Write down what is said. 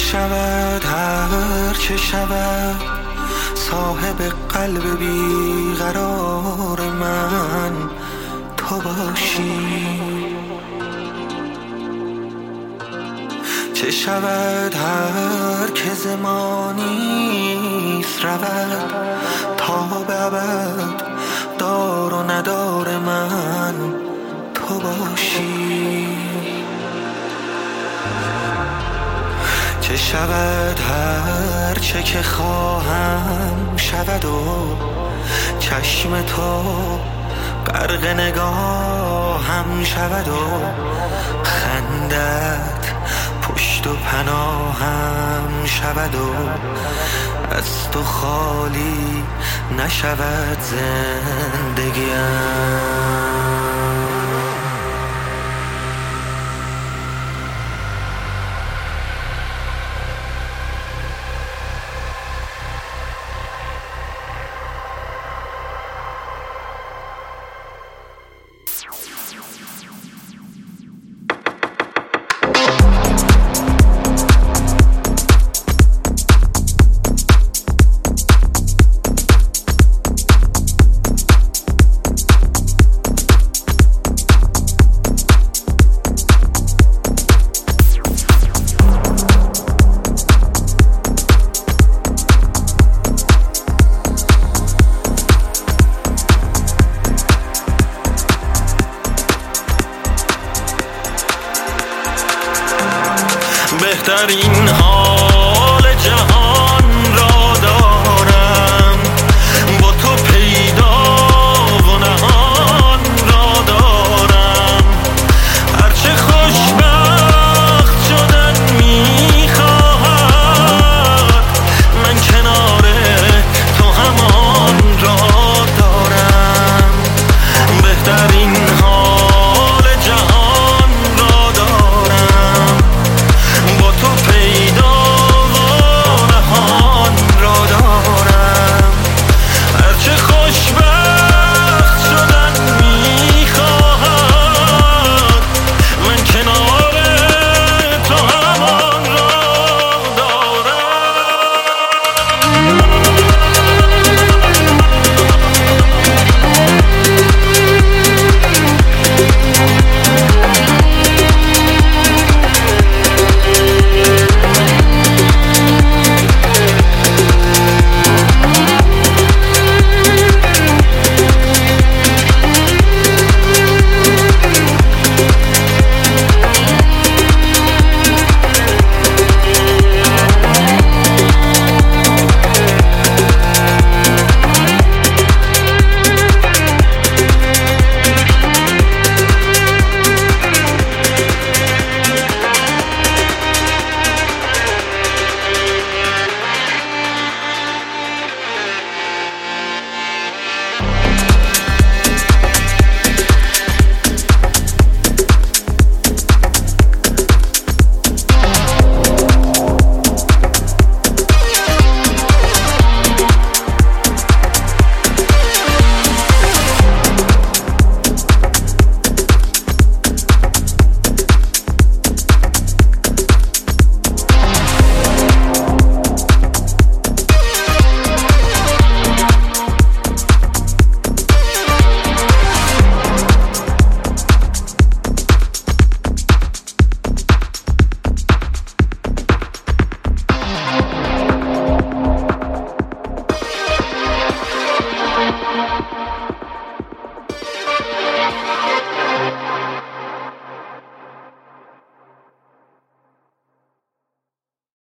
شود هر چه شود، صاحب قلب بیقرار من تو باشی. چه شود هر که زمانیست رود، تا به ابد دار و ندار من تو باشی. چه شود هر چه که خواهم شود و چشم تو غرق نگاهم شود و خندت پشت و پناهم شود و از تو خالی نشود زندگیم. بهترین حال جهان را دارم، با تو پیدا و نهان را دارم. هرچه خوشبخت شدن میخواهد، من کنار تو همان را دارم. بهترین حال جهان را دارم، با تو پیدا و نهان را دارم. هرچه خوشبخت شدن میخواهد، من کنار تو همان را